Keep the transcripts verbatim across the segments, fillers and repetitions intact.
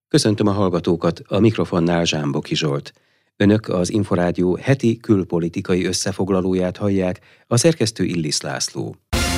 Köszöntöm a hallgatókat, a mikrofonnál Zsámboki Zsolt. Önök az Inforádió heti külpolitikai összefoglalóját hallják, a szerkesztő Illis László.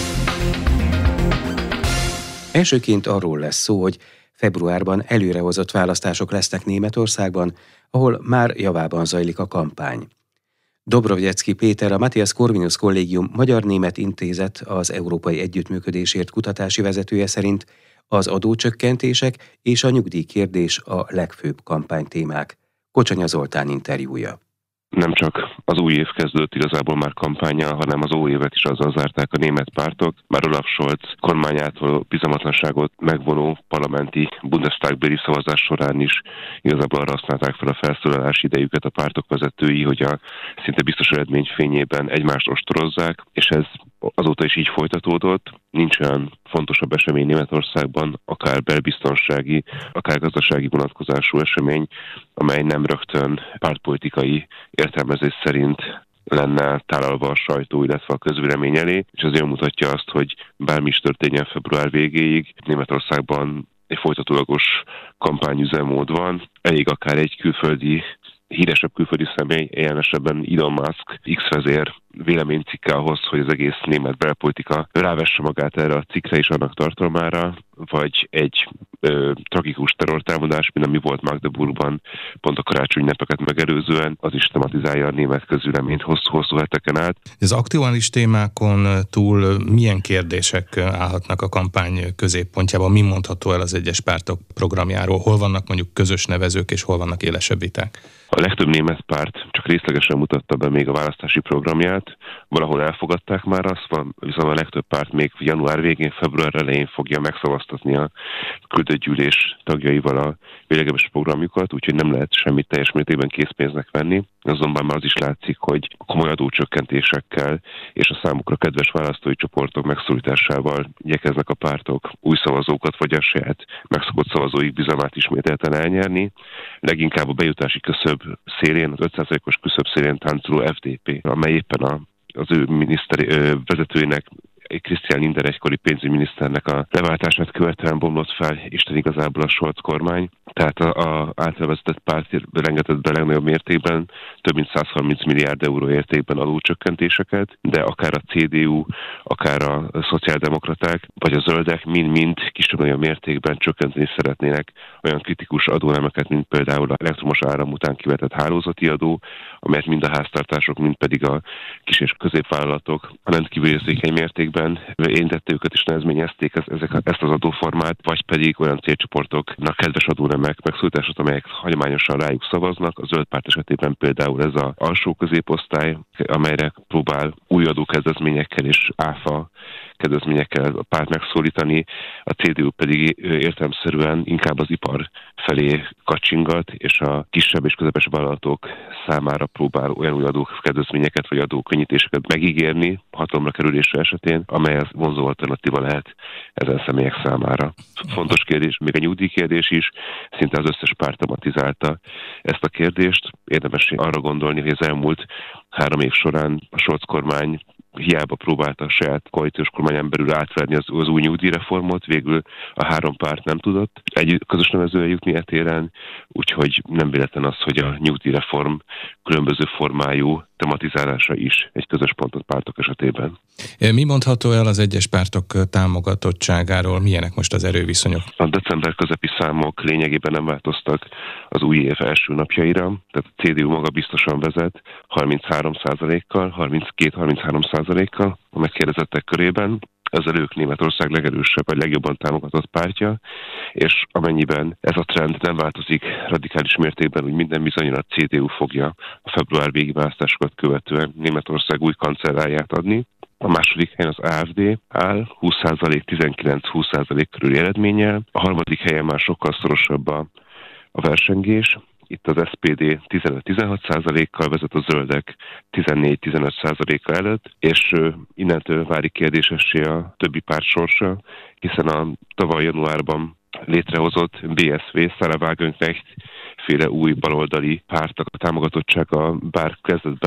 Elsőként arról lesz szó, hogy februárban előrehozott választások lesznek Németországban, ahol már javában zajlik a kampány. Dobrovjecki Péter, a Matthias Corvinus Kollégium Magyar-Német Intézet az Európai Együttműködésért kutatási vezetője szerint az adócsökkentések és a nyugdíjkérdés a legfőbb kampánytémák. Kocsonya Zoltán interjúja. Nem csak az új év kezdődött igazából már kampánnyal, hanem az új évet is azzal zárták a német pártok. Már Olaf Scholz kormányától bizalmatlanságot megvonó parlamenti Bundestagbéli szavazás során is igazából arra használták fel a felszólalási idejüket a pártok vezetői, hogy a szinte biztos eredmény fényében egymást ostorozzák, és ez azóta is így folytatódott. Nincs olyan fontosabb esemény Németországban, akár belbiztonsági, akár gazdasági vonatkozású esemény, amely nem rögtön pártpolitikai értelmezés szerint lenne tálalva a sajtó, illetve a közvélemény elé, és ez jól mutatja azt, hogy bármi is történjen február végéig, Németországban egy folytatólagos kampányüzemmód van, elég akár egy külföldi híresebb külföldi személy, ilyen esetben Elon Musk, X-vezér véleménycikke ahhoz, hogy az egész német belpolitika rávesse magát erre a cikkre és annak tartalmára, vagy egy ö, tragikus terrortámadás, mint ami volt Magdeburgban, pont a karácsony ünnepeket megelőzően, az is tematizálja a német közvéleményt hosszú-hosszú heteken át. Az aktuális témákon túl milyen kérdések állhatnak a kampány középpontjában? Mi mondható el az egyes pártok programjáról? Hol vannak mondjuk közös nevezők, és hol vannak élesebb viták? A legtöbb német párt csak részlegesen mutatta be még a választási programját, valahol elfogadták már azt, viszont a legtöbb párt még január végén, február elején fogja megszavaztatni a küldött gyűlés tagjaival a végleges programjukat, úgyhogy nem lehet semmit teljes mértékben készpénznek venni. Azonban már az is látszik, hogy komoly adócsökkentésekkel és a számukra kedves választói csoportok megszólításával igyekeznek a pártok új szavazókat vagy a saját megszokott szavazóik bizalmát ismételten elnyerni. Leginkább a bejutási küszöb szélén, az öt százalékos küszöb szélén táncoló ef dé pé, amely éppen a, az ő miniszteri ö, vezetőinek, Christian Lindner egykori pénzügyminiszternek a leváltását követően bomlott fel Isten igazából a Scholz kormány. Tehát a, a általvezetett párt rengetett be legnagyobb mértékben, több mint száz harminc milliárd euró értékben adócsökkentéseket, de akár a cé dé u, akár a szociáldemokraták, vagy a zöldek mind-mind kisebb-nagyobb mértékben csökkenteni szeretnének olyan kritikus adónemeket, mint például a elektromos áram után kivetett hálózati adó, amelyet mind a háztartások, mind pedig a kis- és középvállalatok a rendkívül érzékeny mértékben érintette őket és nehezményezték ezek, ezt az adóformát, vagy pedig olyan célcsoportoknak kedves adónemek megszólítását, amelyek hagyományosan rájuk szavaznak. A zöld párt esetében például ez az alsó középosztály, amelyre próbál új adókedvezményekkel és áfa kedvezményekkel a párt megszólítani, a cé dé u pedig értelemszerűen inkább az ipar felé kacsingat, és a kisebb és közepes vállalatok számára próbál olyan új adókedvezményeket vagy adókönnyítéseket megígérni hatalomra kerülése esetén, amely az vonzó alternatíva lehet ezen személyek számára. Fontos kérdés, még a nyugdíjkérdés is, szinte az összes párt tematizálta ezt a kérdést. Érdemes arra gondolni, hogy az elmúlt három év során a Scholz kormány hiába próbálta a saját koalíciós kormányon belül átverni az, az új nyugdíjreformot, végül a három párt nem tudott egy közös nevezőre jutni e téren, úgyhogy nem véletlen az, hogy a nyugdíjreform különböző formájú tematizálása is egy közös pontot pártok esetében. Mi mondható el az egyes pártok támogatottságáról? Milyenek most az erőviszonyok? A december közepi számok lényegében nem változtak az új év első napjaira, tehát a cé dé u maga biztosan vezet harminchárom százalékkal, harminckét-harminchárom százalékkal a megkérdezettek körében. Ezzel ők Németország legerősebb, vagy legjobban támogatott pártja, és amennyiben ez a trend nem változik radikális mértékben, úgy minden bizonnyal a cé dé u fogja a február végi választásokat követően Németország új kancellárját adni. A második helyen az á ef dé áll, húsz százalék, tizenkilenc-húsz százalék körüli eredménnyel. A harmadik helyen már sokkal szorosabb a, a versengés. Itt az es pé dé tizenöt-tizenhat százalékkal vezet, a zöldek tizennégy-tizenöt százaléka előtt, és innentől válik kérdésessé a többi párt sorsa, hiszen a tavaly januárban létrehozott bé es vé, Sarah Wagenknecht féle új baloldali pártnak a támogatottsága, bár kezdetben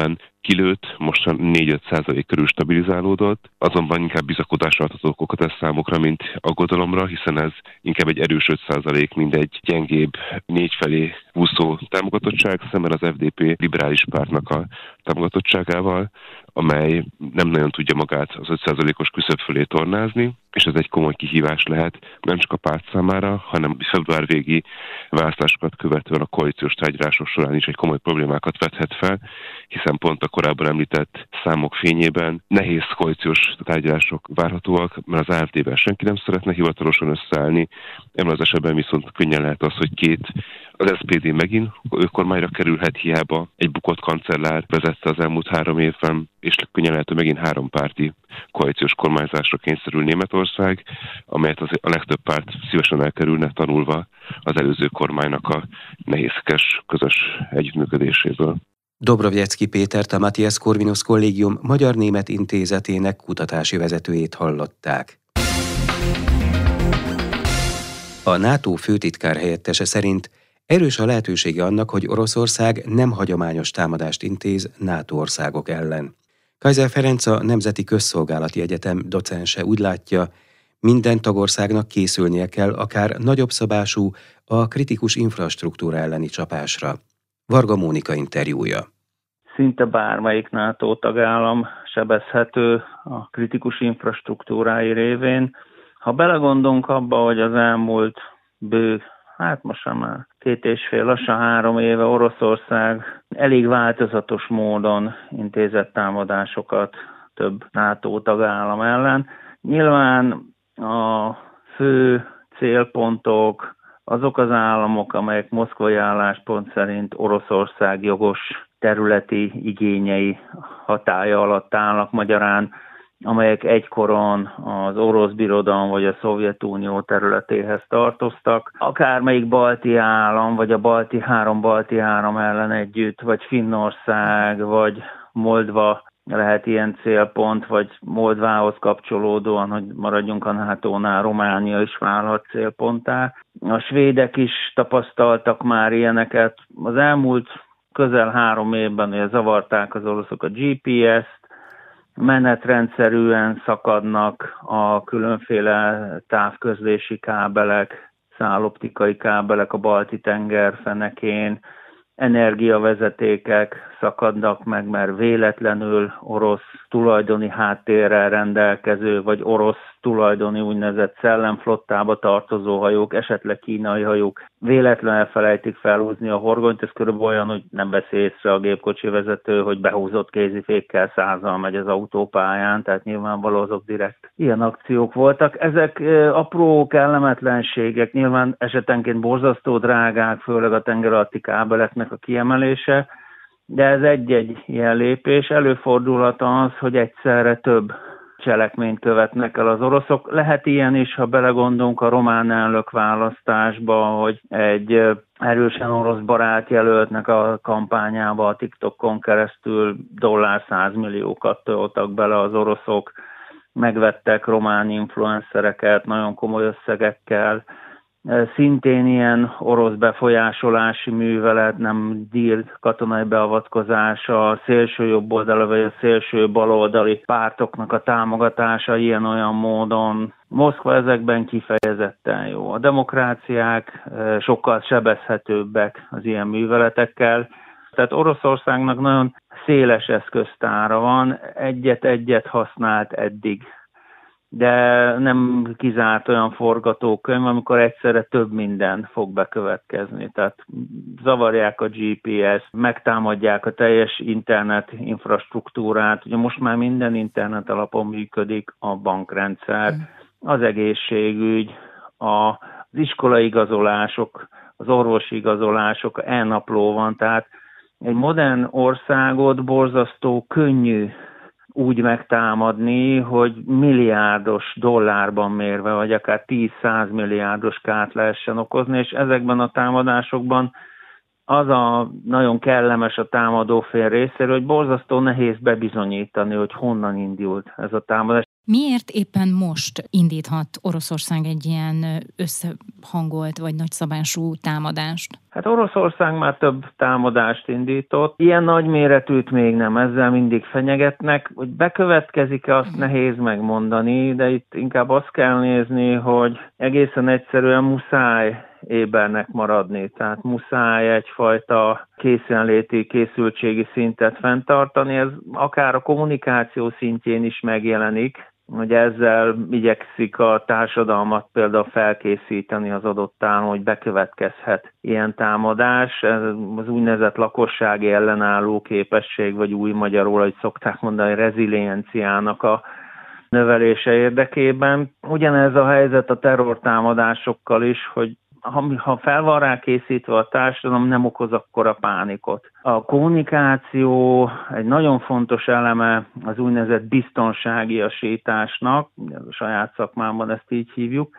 kilőtt, most négy-öt százalék körül stabilizálódott, azonban inkább bizakodásra adható okot ez számokra, mint aggodalomra, hiszen ez inkább egy erős öt százalék, mint egy gyengébb négy felé húzó támogatottság, szemben az ef dé pé liberális pártnak a támogatottságával, amely nem nagyon tudja magát az öt százalékos küszöb fölé tornázni, és ez egy komoly kihívás lehet nem csak a párt számára, hanem február végi választásokat követően a koalíciós tárgyalások során is egy komoly problémákat vethet fel, hiszen pont a korábban említett számok fényében nehéz koalíciós tárgyalások várhatóak, mert az á ef dé-vel senki nem szeretne hivatalosan összeállni, ebben az esetben viszont könnyen lehet az, hogy két az es pé dé megint kormányra kerülhet, hiába egy bukott kancellár vezette az elmúlt három évben, és könnyen lehet, hogy megint hárompárti koalíciós kormányzásra kényszerül Németország, amelyet az a legtöbb párt szívesen elkerülne, tanulva az előző kormánynak a nehézkes közös együttműködéséből. Dobrovyecki Pétert, a Matthias Corvinus Kollégium Magyar-Német Intézetének kutatási vezetőjét hallották. A NATO főtitkár helyettese szerint erős a lehetősége annak, hogy Oroszország nem hagyományos támadást intéz NATO országok ellen. Kaiser Ferenc, a Nemzeti Közszolgálati Egyetem docense úgy látja, minden tagországnak készülnie kell akár nagyobb szabású a kritikus infrastruktúra elleni csapásra. Varga Mónika interjúja. Szinte bármelyik NATO tagállam sebezhető a kritikus infrastruktúrái révén. Ha belegondolunk abba, hogy az elmúlt bő, hát most már két és fél, lassan három éve Oroszország elég változatos módon intézett támadásokat több NATO tagállam ellen. Nyilván a fő célpontok azok az államok, amelyek moszkvai álláspont szerint Oroszország jogos területi igényei hatálya alatt állnak, magyarán amelyek egykoron az orosz birodalom vagy a Szovjetunió területéhez tartoztak. Akármelyik balti állam, vagy a balti három balti állam ellen együtt, vagy Finnország, vagy Moldva lehet ilyen célpont, vagy Moldvához kapcsolódóan, hogy maradjunk a nátónál, Románia is válhat célponttá. A svédek is tapasztaltak már ilyeneket. Az elmúlt közel három évben ugye zavarták az oroszok a gé pé est, menetrendszerűen szakadnak a különféle távközlési kábelek, szálloptikai kábelek a Balti-tenger fenekén, energiavezetékek szakadnak meg, mert véletlenül orosz tulajdoni háttérrel rendelkező, vagy orosz tulajdoni úgynevezett szellemflottába tartozó hajók, esetleg kínai hajók véletlenül elfelejtik felhúzni a horgonyt. Ez körülbelül olyan, hogy nem veszi észre a gépkocsi vezető, hogy behúzott kézifékkel százal megy az autópályán, tehát nyilvánvaló azok direkt ilyen akciók voltak. Ezek apró kellemetlenségek, nyilván esetenként borzasztó drágák, főleg a tengeralatti kábeleknek a kiemelése, de ez egy-egy ilyen lépés. Előfordulhat az, hogy egyszerre több cselekményt követnek el az oroszok. Lehet ilyen is, ha belegondolunk a román elnök választásba, hogy egy erősen orosz barát jelöltnek a kampányába a TikTokon keresztül dollár százmilliókat töltek bele az oroszok, megvettek román influencereket nagyon komoly összegekkel. Szintén ilyen orosz befolyásolási művelet, nem dílt katonai beavatkozás, a szélső jobboldali vagy a szélső baloldali pártoknak a támogatása ilyen-olyan módon. Moszkva ezekben kifejezetten jó. A demokráciák sokkal sebezhetőbbek az ilyen műveletekkel. Tehát Oroszországnak nagyon széles eszköztára van, egyet-egyet használt eddig. De nem kizárt olyan forgatókönyv, amikor egyszerre több minden fog bekövetkezni. Tehát zavarják a gé pé est, megtámadják a teljes internet infrastruktúrát. Ugye most már minden internet alapon működik, a bankrendszer, az egészségügy, az iskolai igazolások, az orvosi igazolások, e-napló van. Tehát egy modern országot borzasztó könnyű úgy megtámadni, hogy milliárdos dollárban mérve, vagy akár tíz-száz milliárdos kárt lehessen okozni, és ezekben a támadásokban az a nagyon kellemes a támadó fél részéről, hogy borzasztó nehéz bebizonyítani, hogy honnan indult ez a támadás. Miért éppen most indíthat Oroszország egy ilyen összehangolt vagy nagyszabású támadást? Hát Oroszország már több támadást indított. Ilyen nagyméretűt még nem, ezzel mindig fenyegetnek. Hogy bekövetkezik-e, azt nehéz megmondani, de itt inkább azt kell nézni, hogy egészen egyszerűen muszáj ébernek maradni. Tehát muszáj egyfajta készenléti, készültségi szintet fenntartani. Ez akár a kommunikáció szintjén is megjelenik, hogy ezzel igyekszik a társadalmat például felkészíteni az adott támon, hogy bekövetkezhet ilyen támadás. Ez az úgynevezett lakossági ellenálló képesség, vagy új magyarul, ahogy szokták mondani, rezilienciának a növelése érdekében. Ugyanez a helyzet a terrortámadásokkal is, hogy ha, ha fel van rá készítve a társadalom, nem okoz akkora pánikot. A kommunikáció egy nagyon fontos eleme az úgynevezett biztonságiasításnak, a saját szakmámban ezt így hívjuk,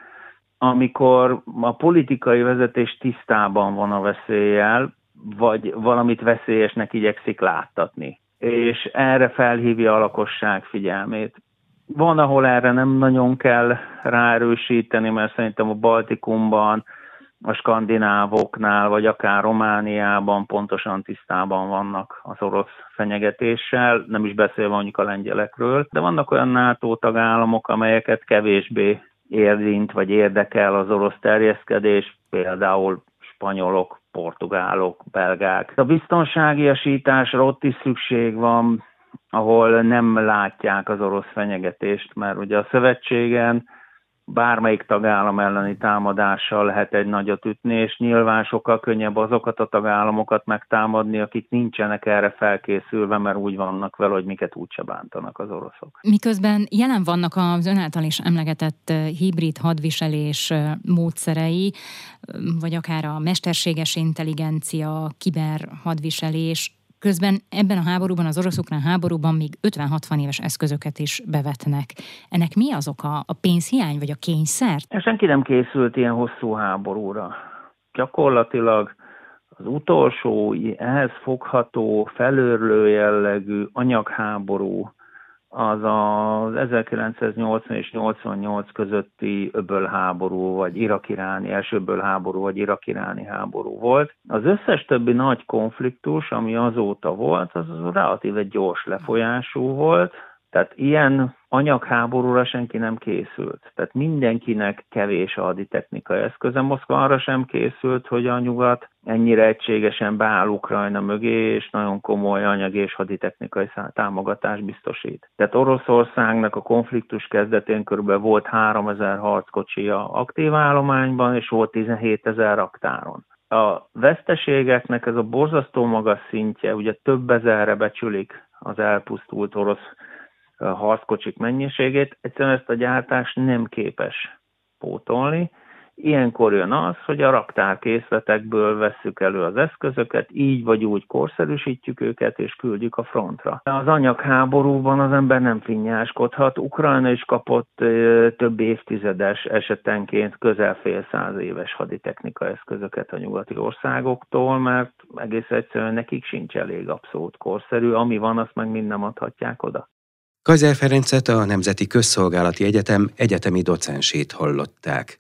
amikor a politikai vezetés tisztában van a veszéllyel, vagy valamit veszélyesnek igyekszik láttatni, és erre felhívja a lakosság figyelmét. Van, ahol erre nem nagyon kell ráerősíteni, mert szerintem a Baltikumban, a skandinávoknál, vagy akár Romániában pontosan tisztában vannak az orosz fenyegetéssel, nem is beszélve mondjuk a lengyelekről, de vannak olyan NATO tagállamok, amelyeket kevésbé érint, vagy érdekel az orosz terjeszkedés, például spanyolok, portugálok, belgák. A biztonságiasításra ott is szükség van, ahol nem látják az orosz fenyegetést, mert ugye a szövetségen bármelyik tagállam elleni támadással lehet egy nagyot ütni, és nyilván sokkal könnyebb azokat a tagállamokat megtámadni, akik nincsenek erre felkészülve, mert úgy vannak vele, hogy miket úgyse bántanak az oroszok. Miközben jelen vannak az ön által is emlegetett hibrid hadviselés módszerei, vagy akár a mesterséges intelligencia, kiberhadviselés, közben ebben a háborúban, az orosz-ukrán háborúban még ötven-hatvan éves eszközöket is bevetnek. Ennek mi az oka? A pénzhiány vagy a kényszer? Senki nem készült ilyen hosszú háborúra. Gyakorlatilag az utolsó, ehhez fogható, felőrlő jellegű anyagháború az az ezerkilencszáznyolcvan és nyolcvannyolc közötti öbölháború, vagy irak-iráni, első öbölháború, vagy irak-iráni háború volt. Az összes többi nagy konfliktus, ami azóta volt, az relatíve gyors lefolyású volt, tehát ilyen anyagháborúra senki nem készült. Tehát mindenkinek kevés a haditechnikai eszköze. Moszkva arra sem készült, hogy a nyugat ennyire egységesen beáll Ukrajna mögé, és nagyon komoly anyagi és haditechnikai támogatást biztosít. Tehát Oroszországnak a konfliktus kezdetén körülbelül volt háromezer harckocsia aktív állományban, és volt tizenhétezer raktáron. A veszteségeknek ez a borzasztó magas szintje, ugye több ezerre becsülik az elpusztult orosz harckocsik mennyiségét, egyszerűen ezt a gyártás nem képes pótolni. Ilyenkor jön az, hogy a raktárkészletekből vesszük elő az eszközöket, így vagy úgy korszerűsítjük őket, és küldjük a frontra. Az anyagháborúban az ember nem finnyáskodhat. Ukrajna is kapott több évtizedes, esetenként közel fél száz éves haditechnikai eszközöket a nyugati országoktól, mert egész egyszerűen nekik sincs elég abszolút korszerű, ami van, azt meg mind nem adhatják oda. Kaiser Ferencet, a Nemzeti Közszolgálati Egyetem egyetemi docensét hallották.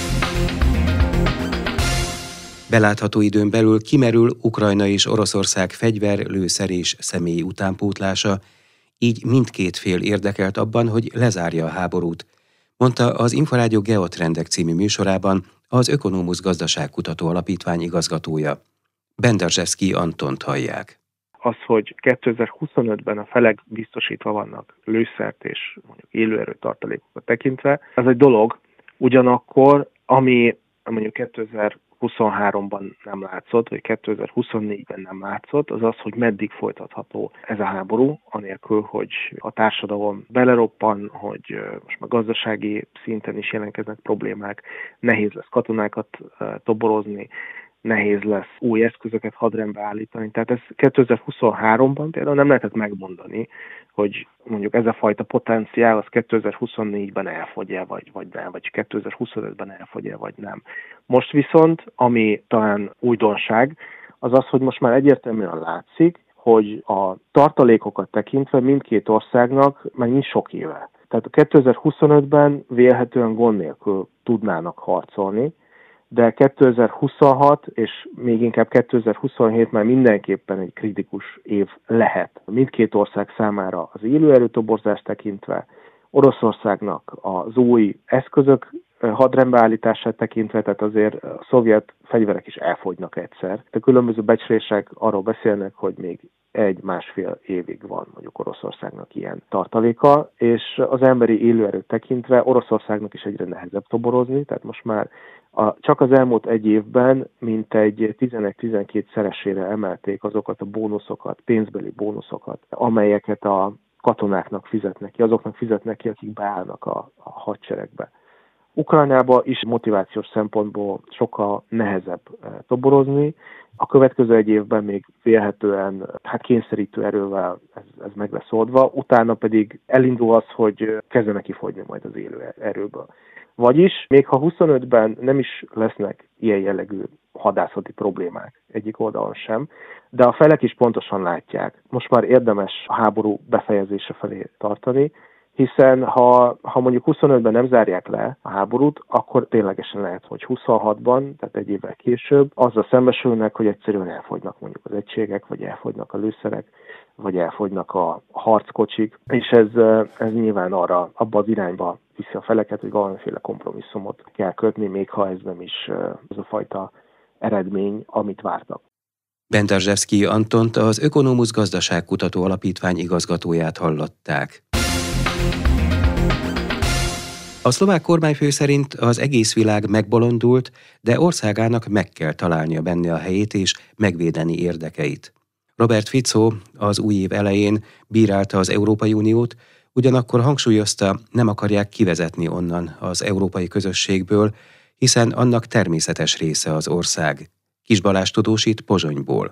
Belátható időn belül kimerül Ukrajna és Oroszország fegyver, lőszer és személyi utánpótlása, így mindkét fél érdekelt abban, hogy lezárja a háborút, mondta az Inforádió Geotrendek című műsorában az Ökonomusz Gazdaságkutató Alapítvány igazgatója. Benderzsevszky Antont hallják. Az, hogy kétezer-huszonötben a felek biztosítva vannak lőszert és mondjuk élőerő tartalékokat tekintve, ez egy dolog, ugyanakkor, ami mondjuk kétezer-huszonháromban nem látszott, vagy kétezer-huszonnégyben nem látszott, az az, hogy meddig folytatható ez a háború, anélkül, hogy a társadalom beleroppan, hogy most már gazdasági szinten is jelentkeznek problémák, nehéz lesz katonákat toborozni, nehéz lesz új eszközöket hadrendbe állítani. Tehát ez kétezer-huszonháromban például nem lehetett megmondani, hogy mondjuk ez a fajta potenciál az kétezer-huszonnégyben elfogy-e, vagy, vagy nem, vagy kétezer-huszonötben elfogy-e, vagy nem. Most viszont, ami talán újdonság, az az, hogy most már egyértelműen látszik, hogy a tartalékokat tekintve mindkét országnak meg nincs sok éve. Tehát kétezer-huszonötben vélhetően gond nélkül tudnának harcolni, de kétezer-huszonhat és még inkább kétezer-huszonhét már mindenképpen egy kritikus év lehet. Mindkét ország számára az élőerőtoborzást tekintve, Oroszországnak az új eszközök hadrendbeállítását tekintve, tehát azért a szovjet fegyverek is elfogynak egyszer. De különböző becslések arról beszélnek, hogy még egy-másfél évig van mondjuk Oroszországnak ilyen tartaléka, és az emberi élőerőt tekintve Oroszországnak is egyre nehezebb toborozni, tehát most már a, csak az elmúlt egy évben mintegy tizenegy-tizenkét szeresére emelték azokat a bónuszokat, pénzbeli bónuszokat, amelyeket a katonáknak fizetnek ki, azoknak fizetnek ki, akik beállnak a, a hadseregbe. Ukrajnába is motivációs szempontból sokkal nehezebb toborozni. A következő egy évben még vélhetően hát kényszerítő erővel ez, ez meg lesz oldva, utána pedig elindul az, hogy kezdenek kifogyni majd az élő erőből. Vagyis, még ha huszonötben nem is lesznek ilyen jellegű hadászati problémák egyik oldalon sem, de a felek is pontosan látják. Most már érdemes a háború befejezése felé tartani, hiszen ha, ha mondjuk huszonötben nem zárják le a háborút, akkor ténylegesen lehet, hogy huszonhatban, tehát egy évvel később, azzal szembesülnek, hogy egyszerűen elfogynak mondjuk az egységek, vagy elfogynak a lőszerek, vagy elfogynak a harckocsik, és ez, ez nyilván arra, abba az irányba viszi a feleket, hogy valamiféle kompromisszumot kell kötni, még ha ez nem is az a fajta eredmény, amit vártak. Bendarzsevszky Antont, az Ökonomusz Gazdaságkutató Alapítvány igazgatóját hallották. A szlovák kormányfő szerint az egész világ megbolondult, de országának meg kell találnia benne a helyét és megvédeni érdekeit. Robert Fico az új év elején bírálta az Európai Uniót, ugyanakkor hangsúlyozta, nem akarják kivezetni onnan az európai közösségből, hiszen annak természetes része az ország. Kis Balázs tudósít Pozsonyból.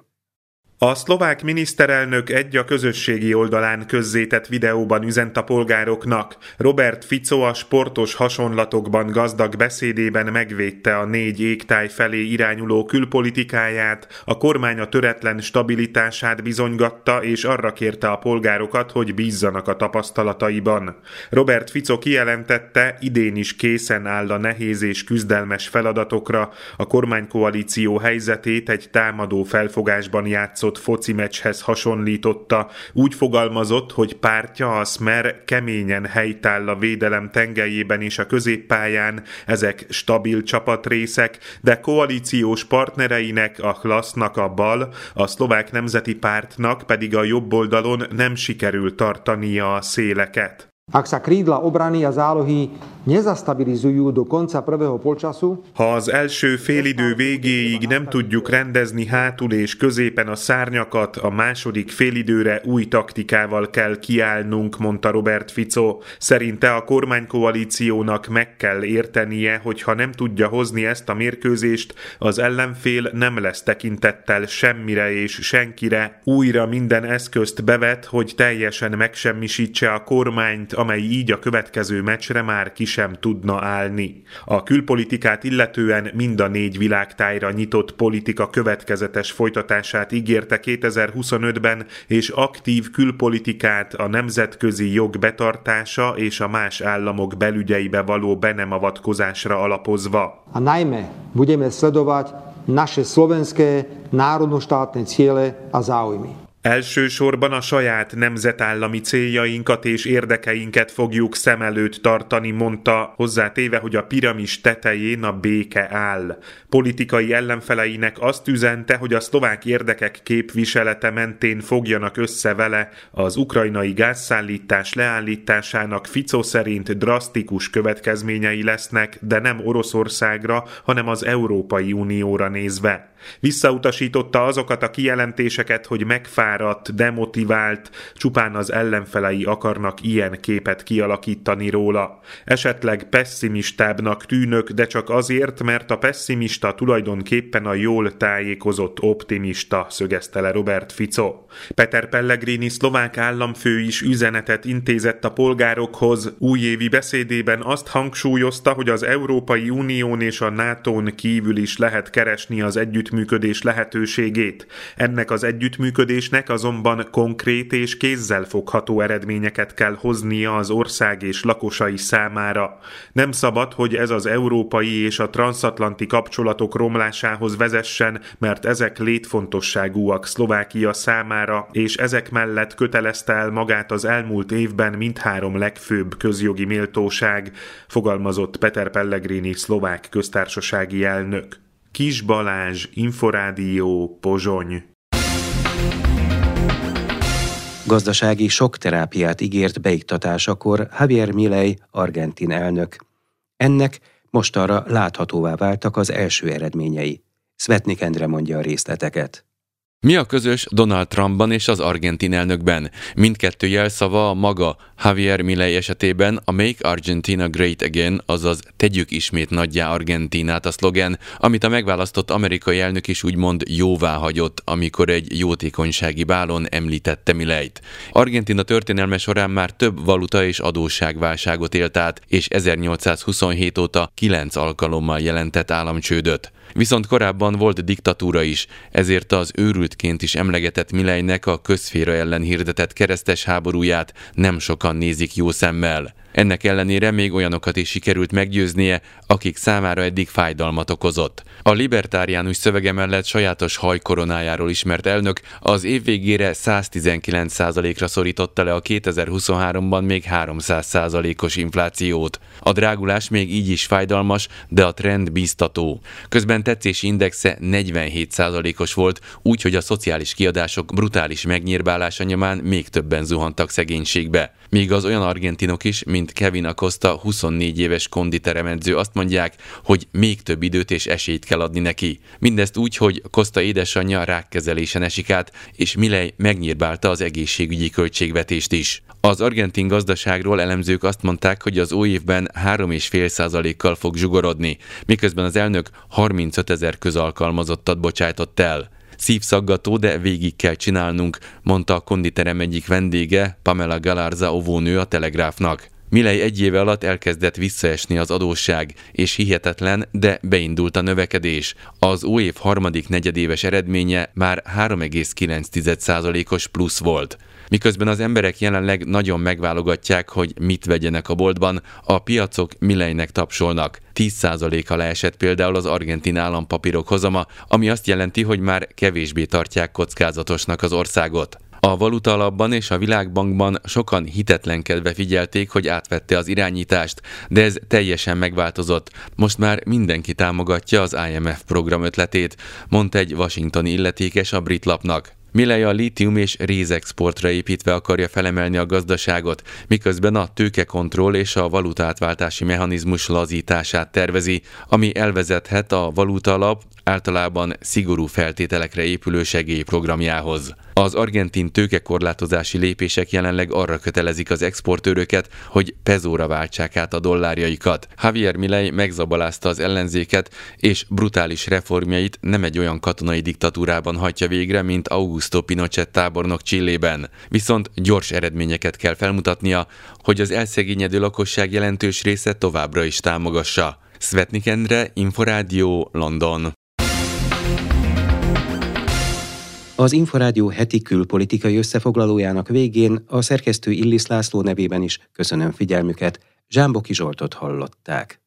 A szlovák miniszterelnök egy a közösségi oldalán közzétett videóban üzent a polgároknak. Robert Fico a sportos hasonlatokban gazdag beszédében megvédte a négy égtáj felé irányuló külpolitikáját, a kormány a töretlen stabilitását bizonygatta, és arra kérte a polgárokat, hogy bízzanak a tapasztalataiban. Robert Fico kijelentette, idén is készen áll a nehéz és küzdelmes feladatokra, a kormánykoalíció helyzetét egy támadó felfogásban játszott foci meccshez hasonlította. Úgy fogalmazott, hogy pártja, a Smer keményen helytáll a védelem tengelyében és a középpályán, ezek stabil csapatrészek, de koalíciós partnereinek, a Hlasznak a bal, a Szlovák Nemzeti Pártnak pedig a jobb oldalon nem sikerül tartania a széleket. Ak sa krídla obrany a zálohy nezastabilizujú do konca prvého polčasu, ha az első félidő végéig nem tudjuk rendezni hátul és középen a szárnyakat, a második félidőre új taktikával kell kiállnunk, mondta Robert Fico. Szerinte a kormánykoalíciónak meg kell értenie, hogy ha nem tudja hozni ezt a mérkőzést, az ellenfél nem lesz tekintettel semmire és senkire. Újra minden eszközt bevet, hogy teljesen megsemmisítse a kormányt, amely így a következő meccsre már ki sem tudna állni. A külpolitikát illetően mind a négy világtájra nyitott politika következetes folytatását ígérte kétezer-huszonötben, és aktív külpolitikát, a nemzetközi jog betartása és a más államok belügyeibe való be nem avatkozásra alapozva. A najmä budeme sledovať naše slovenské národnoštátne ciele a záujmy. Elsősorban a saját nemzetállami céljainkat és érdekeinket fogjuk szem előtt tartani, mondta, hozzátéve, hogy a piramis tetején a béke áll. Politikai ellenfeleinek azt üzente, hogy a szlovák érdekek képviselete mentén fogjanak össze vele. Az ukrajnai gázszállítás leállításának Fico szerint drasztikus következményei lesznek, de nem Oroszországra, hanem az Európai Unióra nézve. Visszautasította azokat a kijelentéseket, hogy megfáradt, demotivált, csupán az ellenfelei akarnak ilyen képet kialakítani róla. Esetleg pesszimistábbnak tűnök, de csak azért, mert a pesszimista tulajdonképpen a jól tájékozott optimista, szögezte le Robert Fico. Peter Pellegrini szlovák államfő is üzenetet intézett a polgárokhoz. Újévi beszédében azt hangsúlyozta, hogy az Európai Unión és a nátón kívül is lehet keresni az együttműködést, együttműködés lehetőségét. Ennek az együttműködésnek azonban konkrét és kézzelfogható eredményeket kell hoznia az ország és lakosai számára. Nem szabad, hogy ez az európai és a transzatlanti kapcsolatok romlásához vezessen, mert ezek létfontosságúak Szlovákia számára, és ezek mellett kötelezte el magát az elmúlt évben mindhárom legfőbb közjogi méltóság, fogalmazott Peter Pellegrini szlovák köztársasági elnök. Kis Balázs, Inforádió, Pozsony. Gazdasági sokterápiát ígért beiktatásakor Javier Milei argentin elnök. Ennek mostanra láthatóvá váltak az első eredményei. Szvetnik Endre mondja a részleteket. Mi a közös Donald Trumpban és az argentin elnökben? Mindkettő jelszava a maga. Javier Milei esetében a Make Argentina Great Again, azaz tegyük ismét nagyjá Argentínát a szlogen, amit a megválasztott amerikai elnök is úgymond jóvá hagyott, amikor egy jótékonysági bálon említette Mileit. Argentína történelme során már több valuta és adósságválságot élt át, és ezernyolcszázhuszonhét óta kilenc alkalommal jelentett államcsődöt. Viszont korábban volt diktatúra is, ezért az őrültként is emlegetett Mileinek a közszféra ellen hirdetett keresztes háborúját nem sokan nézik jó szemmel. Ennek ellenére még olyanokat is sikerült meggyőznie, akik számára eddig fájdalmat okozott. A libertáriánus szövege mellett sajátos hajkoronájáról ismert elnök az év végére száztizenkilenc százalékra szorította le a kétezer-huszonháromban még háromszáz százalékos inflációt. A drágulás még így is fájdalmas, de a trend bíztató. Közben tetszési indexe negyvenhét százalékos volt, úgyhogy a szociális kiadások brutális megnyírbálása nyomán még többen zuhantak szegénységbe. Míg az olyan argentinok is, mint Kevin Acosta, huszonnégy éves konditeremedző azt mondják, hogy még több időt és esélyt kell adni neki. Mindezt úgy, hogy Costa édesanyja rákkezelésen esik át, és Milei megnyírbálta az egészségügyi költségvetést is. Az argentin gazdaságról elemzők azt mondták, hogy az új évben három egész öt százalékkal fog zsugorodni, miközben az elnök harmincötezer közalkalmazottat bocsájtott el. Szívszaggató, de végig kell csinálnunk, mondta a konditerem egyik vendége, Pamela Galarza óvónő a Telegráfnak. Milei egy éve alatt elkezdett visszaesni az adósság, és hihetetlen, de beindult a növekedés. Az új év harmadik negyedéves eredménye már három egész kilenc százalékos plusz volt. Miközben az emberek jelenleg nagyon megválogatják, hogy mit vegyenek a boltban, a piacok Mileinek tapsolnak. tíz százaléka leesett például az argentin állampapírok hozama, ami azt jelenti, hogy már kevésbé tartják kockázatosnak az országot. A Valuta Alapban és a Világbankban sokan hitetlenkedve figyelték, hogy átvette az irányítást, de ez teljesen megváltozott. Most már mindenki támogatja az I M F program ötletét, mondta egy washingtoni illetékes a Brit Lapnak. Milei a lítium és rézexportra építve akarja felemelni a gazdaságot, miközben a tőkekontroll és a valutaatváltási mechanizmus lazítását tervezi, ami elvezethet a Valuta Alap általában szigorú feltételekre épülő segélyprogramjához. Az argentin tőkekorlátozási lépések jelenleg arra kötelezik az exportőröket, hogy pezóra váltsák át a dollárjaikat. Javier Milei megzabalázta az ellenzéket, és brutális reformjait nem egy olyan katonai diktatúrában hajtja végre, mint Augusto Pinochet tábornok Chilében. Viszont gyors eredményeket kell felmutatnia, hogy az elszegényedő lakosság jelentős része továbbra is támogassa. Szvetnik Endre, Inforádió, London. Az Inforádió heti külpolitikai összefoglalójának végén a szerkesztő Illis László nevében is köszönöm figyelmüket, Zsámboki Zsoltot hallották.